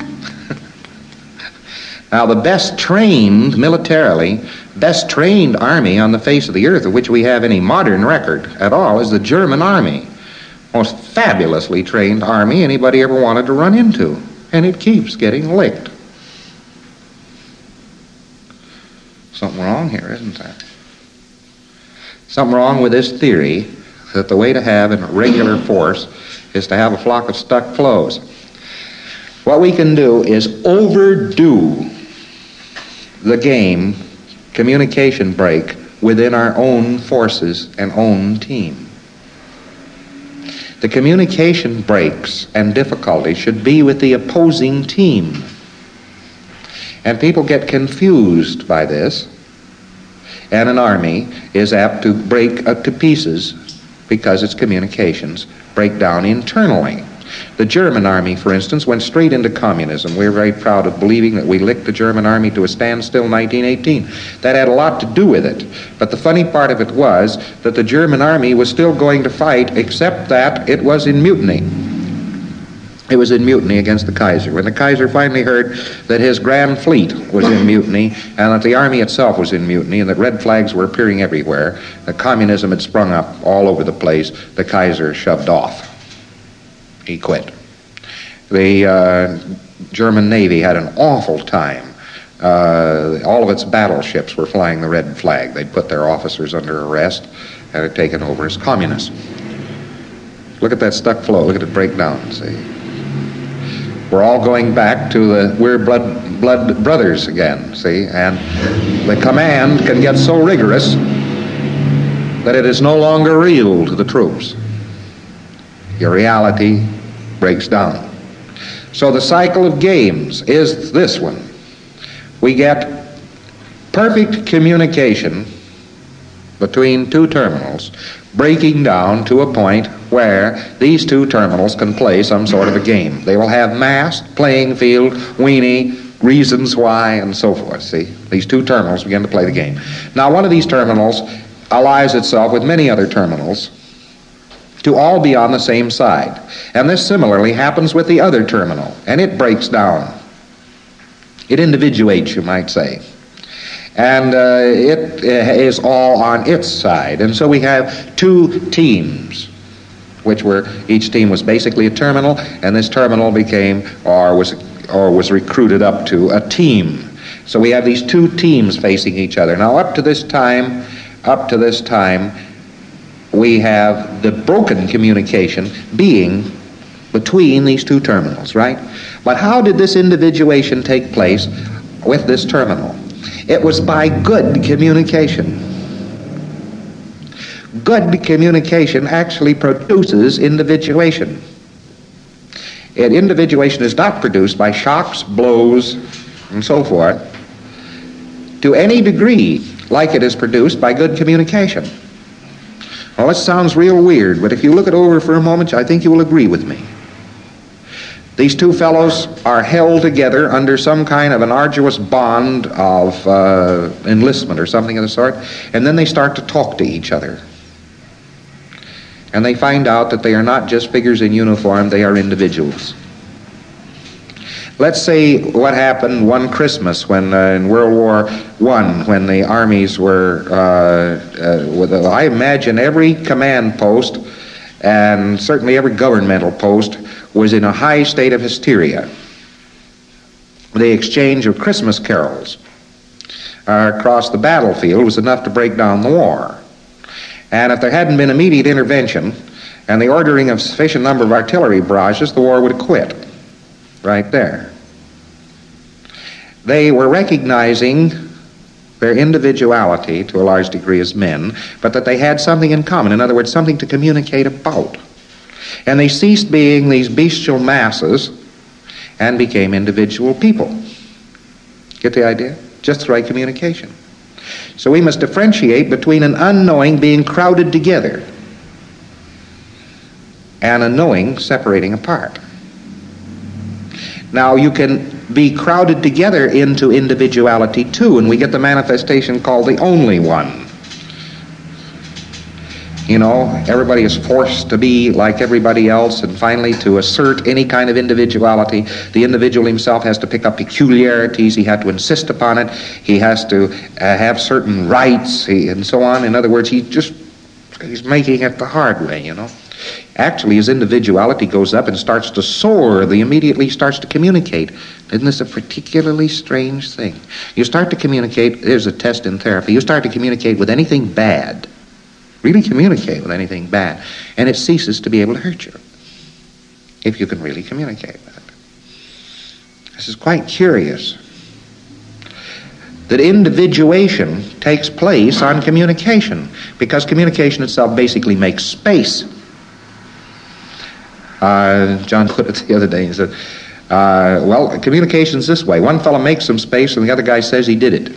Now, the best trained militarily, best trained army on the face of the earth of which we have any modern record at all is the German army. Most fabulously trained army anybody ever wanted to run into. And it keeps getting licked. Something wrong here, isn't there? Something wrong with this theory that the way to have a regular force is to have a flock of stuck clothes. What we can do is overdo the game communication break within our own forces and own team. The communication breaks and difficulties should be with the opposing team. And people get confused by this, and an army is apt to break uh, to pieces because its communications break down internally. The German army, for instance, went straight into communism. We're very proud of believing that we licked the German army to a standstill in nineteen eighteen. That had a lot to do with it. But the funny part of it was that the German army was still going to fight, except that it was in mutiny. It was in mutiny against the Kaiser. When the Kaiser finally heard that his Grand Fleet was in mutiny, and that the army itself was in mutiny, and that red flags were appearing everywhere, that communism had sprung up all over the place, the Kaiser shoved off. He quit. The uh, German Navy had an awful time. Uh, all of its battleships were flying the red flag. They'd put their officers under arrest and had taken over as communists. Look at that stuck flow. Look at it break down, see. We're all going back to the, we're blood, blood brothers again, see. And the command can get so rigorous that it is no longer real to the troops. your reality breaks down. So the cycle of games is this one. We get perfect communication between two terminals, breaking down to a point where these two terminals can play some sort of a game. They will have mass, playing field, weenie, reasons why, and so forth. See, these two terminals begin to play the game. Now, one of these terminals allies itself with many other terminals to all be on the same side. And this similarly happens with the other terminal, and it breaks down. It individuates, you might say. And uh, it is all on its side. And so we have two teams, which were, each team was basically a terminal, and this terminal became, or was, or was recruited up to a team. So we have these two teams facing each other. Now up to this time, up to this time, we have the broken communication being between these two terminals, right? But how did this individuation take place with this terminal? It was by good communication. Good communication actually produces individuation. And individuation is not produced by shocks, blows, and so forth, to any degree like it is produced by good communication. Well, it sounds real weird, but if you look it over for a moment, I think you will agree with me. These two fellows are held together under some kind of an arduous bond of uh, enlistment or something of the sort, and then they start to talk to each other. And they find out that they are not just figures in uniform, they are individuals. Let's say what happened one Christmas when uh, in World War One, when the armies were, uh, uh, with, uh, I imagine every command post and certainly every governmental post was in a high state of hysteria. The exchange of Christmas carols uh, across the battlefield was enough to break down the war. And if there hadn't been immediate intervention and the ordering of sufficient number of artillery barrages, the war would have quit right there. They were recognizing their individuality to a large degree as men, but that they had something in common. In other words, something to communicate about. And they ceased being these bestial masses and became individual people. Get the idea? Just the right communication. So we must differentiate between an unknowing being crowded together and a knowing separating apart. Now you can be crowded together into individuality too, and we get the manifestation called the only one. You know, everybody is forced to be like everybody else, and finally to assert any kind of individuality, the individual himself has to pick up peculiarities, he has to insist upon it, he has to uh, have certain rights, he, and so on. In other words, he just, he's making it the hard way, you know. Actually, his individuality goes up and starts to soar. He immediately starts to communicate. Isn't this a particularly strange thing? You start to communicate, there's a test in therapy, you start to communicate with anything bad, really communicate with anything bad, and it ceases to be able to hurt you, if you can really communicate with it. This is quite curious, that individuation takes place on communication, because communication itself basically makes space. Uh, John put it the other day, he said, uh, well, communication's this way. One fellow makes some space and the other guy says he did it.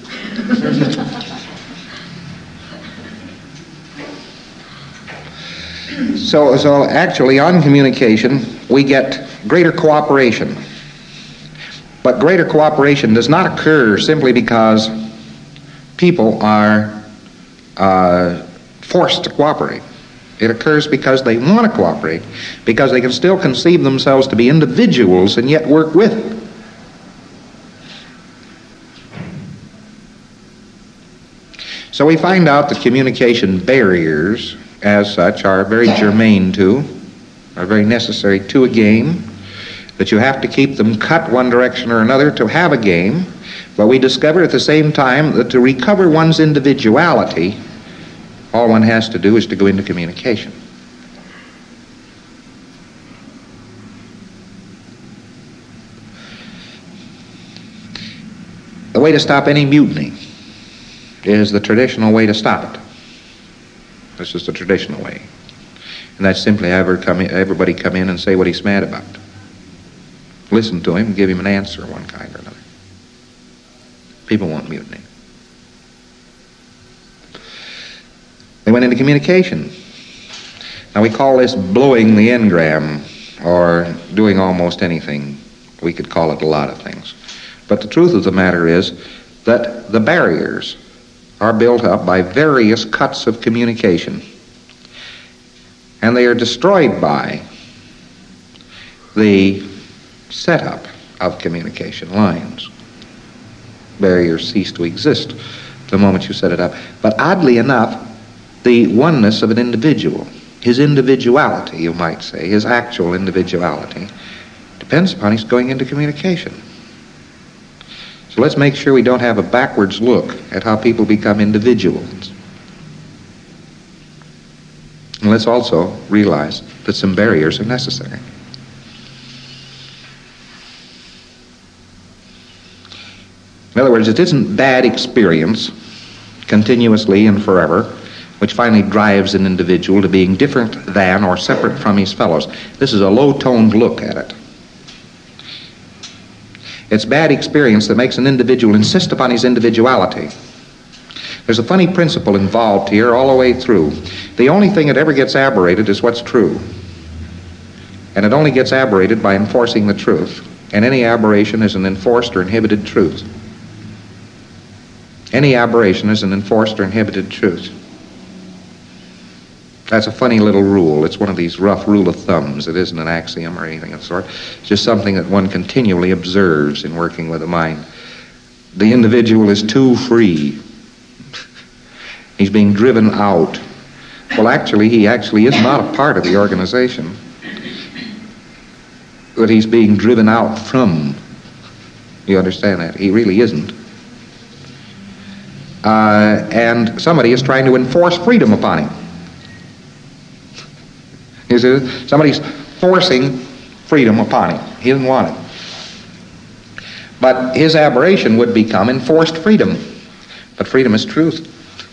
so, so actually on communication we get greater cooperation. But greater cooperation does not occur simply because people are uh, forced to cooperate. It occurs because they want to cooperate, because they can still conceive themselves to be individuals and yet work with. So we find out that communication barriers, as such, are very germane to, are very necessary to a game, that you have to keep them cut one direction or another to have a game. But we discover at the same time that to recover one's individuality, all one has to do is to go into communication. The way to stop any mutiny is the traditional way to stop it. This is the traditional way. And that's simply ever come in, everybody come in and say what he's mad about. Listen to him and give him an answer of one kind or another. People won't mutiny. They went into communication. Now we call this blowing the engram, or doing almost anything. We could call it a lot of things. But the truth of the matter is that the barriers are built up by various cuts of communication. And they are destroyed by the setup of communication lines. Barriers cease to exist the moment you set it up. But oddly enough, the oneness of an individual, his individuality, you might say, his actual individuality, depends upon his going into communication. So let's make sure we don't have a backwards look at how people become individuals. And let's also realize that some barriers are necessary. In other words, it isn't bad experience, continuously and forever, which finally drives an individual to being different than or separate from his fellows. This is a low-toned look at it. It's bad experience that makes an individual insist upon his individuality. There's a funny principle involved here all the way through. The only thing that ever gets aberrated is what's true. And it only gets aberrated by enforcing the truth. And any aberration is an enforced or inhibited truth. Any aberration is an enforced or inhibited truth. That's a funny little rule. It's one of these rough rule of thumbs. It isn't an axiom or anything of the sort. It's just something that one continually observes in working with the mind. The individual is too free. He's being driven out. Well, actually, he actually is not a part of the organization. But he's being driven out from. You understand that? He really isn't. Uh, and somebody is trying to enforce freedom upon him. You see, somebody's forcing freedom upon him. He doesn't want it. But his aberration would become enforced freedom. But freedom is truth.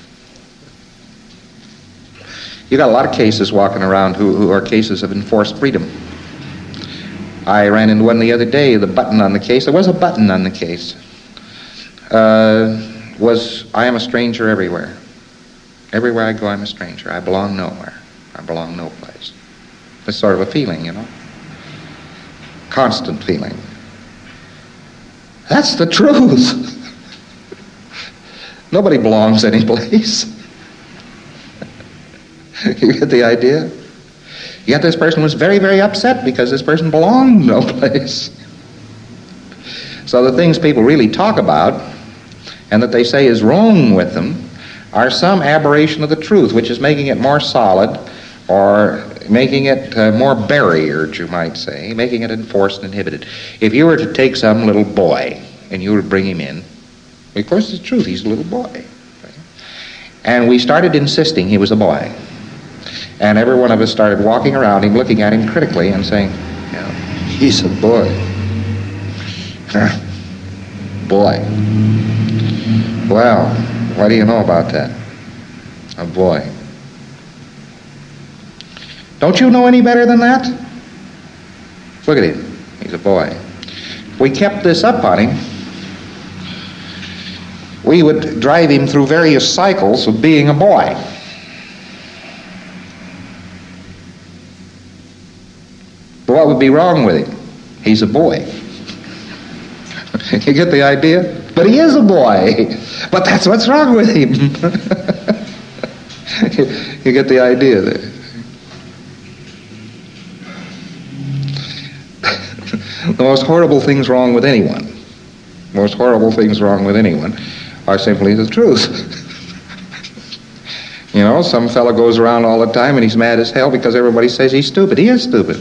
You got a lot of cases walking around who, who are cases of enforced freedom. I ran into one the other day. The button on the case, there was a button on the case, uh, was, I am a stranger everywhere. Everywhere I go, I'm a stranger. I belong nowhere. I belong no place. This sort of a feeling, you know. Constant feeling. That's the truth. Nobody belongs anyplace. You get the idea? Yet this person was very, very upset because this person belonged no place. So the things people really talk about and that they say is wrong with them are some aberration of the truth, which is making it more solid or making it uh, more barriered, you might say, making it enforced and inhibited. If you were to take some little boy and you were to bring him in, of course it's the truth, he's a little boy. And we started insisting he was a boy. And every one of us started walking around him, looking at him critically and saying, yeah, he's a boy. Boy. Well, what do you know about that? A boy. Don't you know any better than that? Look at him. He's a boy. If we kept this up on him, we would drive him through various cycles of being a boy. But what would be wrong with him? He's a boy. You get the idea? But he is a boy. But that's what's wrong with him. You get the idea there? The most horrible things wrong with anyone, the most horrible things wrong with anyone are simply the truth. You know, some fellow goes around all the time and he's mad as hell because everybody says he's stupid. He is stupid.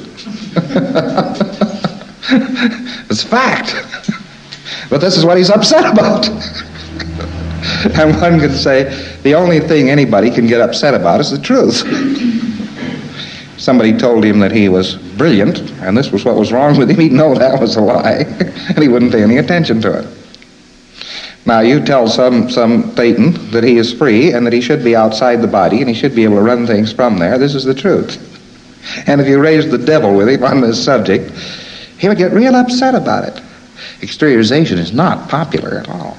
It's fact. But this is what he's upset about. And one could say the only thing anybody can get upset about is the truth. Somebody told him that he was brilliant, and this was what was wrong with him. He'd know that was a lie, and he wouldn't pay any attention to it. Now, you tell some, some Thetan that he is free, and that he should be outside the body, and he should be able to run things from there. This is the truth. And if you raised the devil with him on this subject, he would get real upset about it. Exteriorization is not popular at all.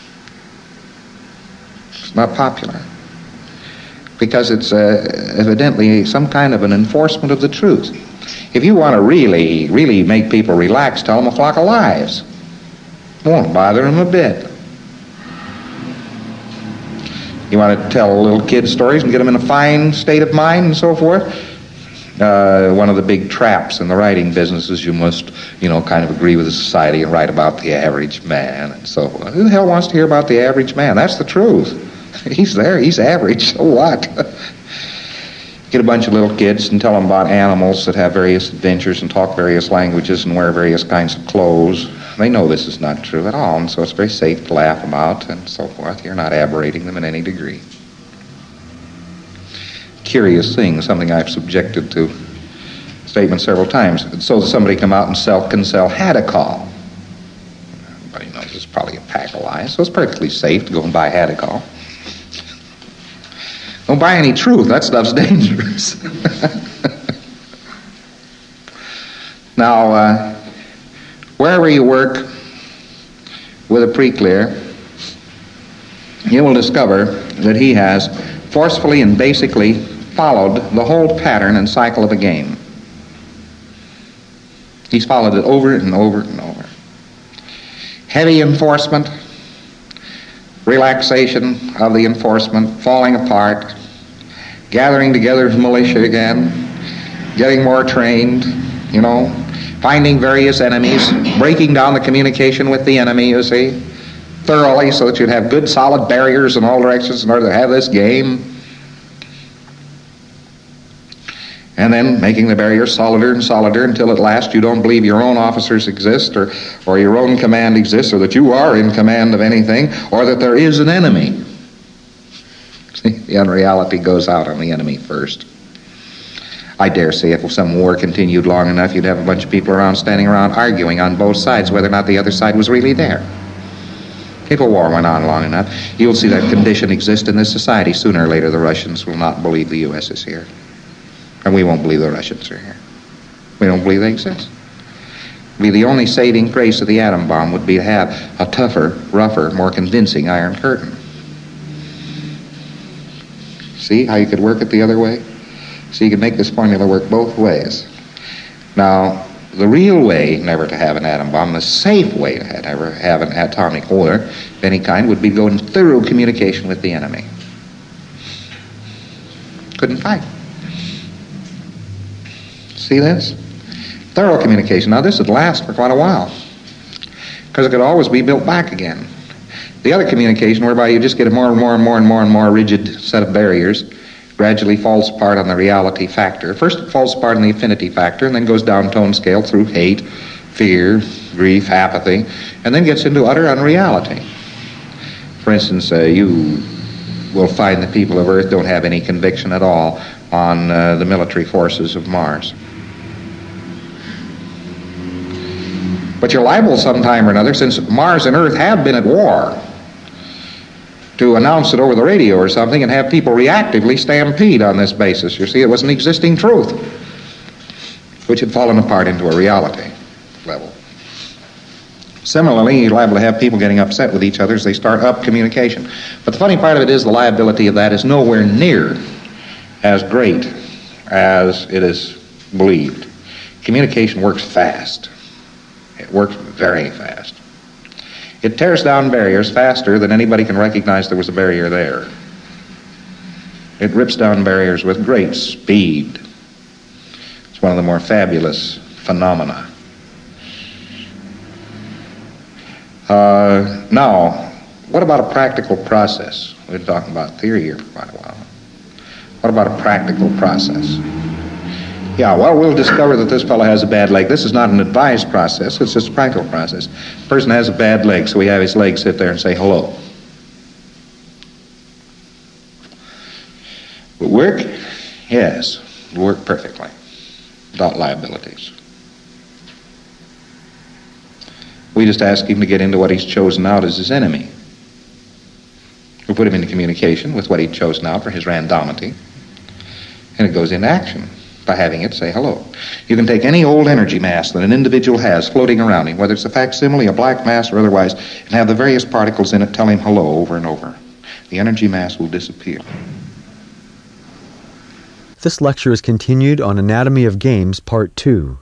It's not popular. Because it's uh, evidently some kind of an enforcement of the truth. If you want to really, really make people relax, tell them a flock of lies. Won't bother them a bit. You want to tell little kid stories and get them in a fine state of mind and so forth? Uh, one of the big traps in the writing business is you must, you know, kind of agree with the society and write about the average man and so forth. Who the hell wants to hear about the average man? That's the truth. He's there, he's average, so what? Get a bunch of little kids and tell them about animals that have various adventures and talk various languages and wear various kinds of clothes. They know this is not true at all, and so it's very safe to laugh about and so forth. You're not aberrating them in any degree. Curious thing, something I've subjected to statement several times. So somebody come out and sell, can sell Hadacol. Everybody knows it's probably a pack of lies, so it's perfectly safe to go and buy Hadacol. Don't buy any truth. That stuff's dangerous. Now, uh, wherever you work with a pre-clear, you will discover that he has forcefully and basically followed the whole pattern and cycle of a game. He's followed it over and over and over. Heavy enforcement, relaxation of the enforcement, falling apart, gathering together as militia again, getting more trained, you know, finding various enemies, breaking down the communication with the enemy, you see, thoroughly so that you'd have good solid barriers in all directions in order to have this game. And then making the barrier solider and solider until at last you don't believe your own officers exist or, or your own command exists or that you are in command of anything or that there is an enemy. See, the unreality goes out on the enemy first. I dare say if some war continued long enough, you'd have a bunch of people around standing around arguing on both sides whether or not the other side was really there. If a war went on long enough, you'll see that condition exist in this society. Sooner or later, the Russians will not believe the U S is here. And we won't believe the Russians are here. We don't believe they exist. Be the only saving grace of the atom bomb would be to have a tougher, rougher, more convincing Iron Curtain. See how you could work it the other way? So you could make this formula work both ways. Now, the real way never to have an atom bomb, the safe way to have, never have an atomic war of any kind would be to go in thorough communication with the enemy. Couldn't fight. See this? Thorough communication. Now this would last for quite a while because it could always be built back again. The other communication whereby you just get a more and more and more and more and more rigid set of barriers gradually falls apart on the reality factor. First it falls apart on the affinity factor and then goes down tone scale through hate, fear, grief, apathy, and then gets into utter unreality. For instance, uh, you will find that people of Earth don't have any conviction at all on uh, the military forces of Mars. But you're liable sometime or another, since Mars and Earth have been at war, to announce it over the radio or something and have people reactively stampede on this basis. You see, it was an existing truth which had fallen apart into a reality level. Similarly, you're liable to have people getting upset with each other as they start up communication. But the funny part of it is the liability of that is nowhere near as great as it is believed. Communication works fast. It works very fast. It tears down barriers faster than anybody can recognize there was a barrier there. It rips down barriers with great speed. It's one of the more fabulous phenomena. Uh, now, what about a practical process? We've been talking about theory here for quite a while. What about a practical process? Yeah, well, we'll discover that this fellow has a bad leg. This is not an advised process. It's just a practical process. The person has a bad leg, so we have his leg sit there and say hello. Will it work? Yes, it will work perfectly. Without liabilities. We just ask him to get into what he's chosen out as his enemy. We put him into communication with what he'd chosen out for his randomity, and it goes into action. by having it say hello. You can take any old energy mass that an individual has floating around him, whether it's a facsimile, a black mass, or otherwise, and have the various particles in it tell him hello over and over. The energy mass will disappear. This lecture is continued on Anatomy of Games, Part two.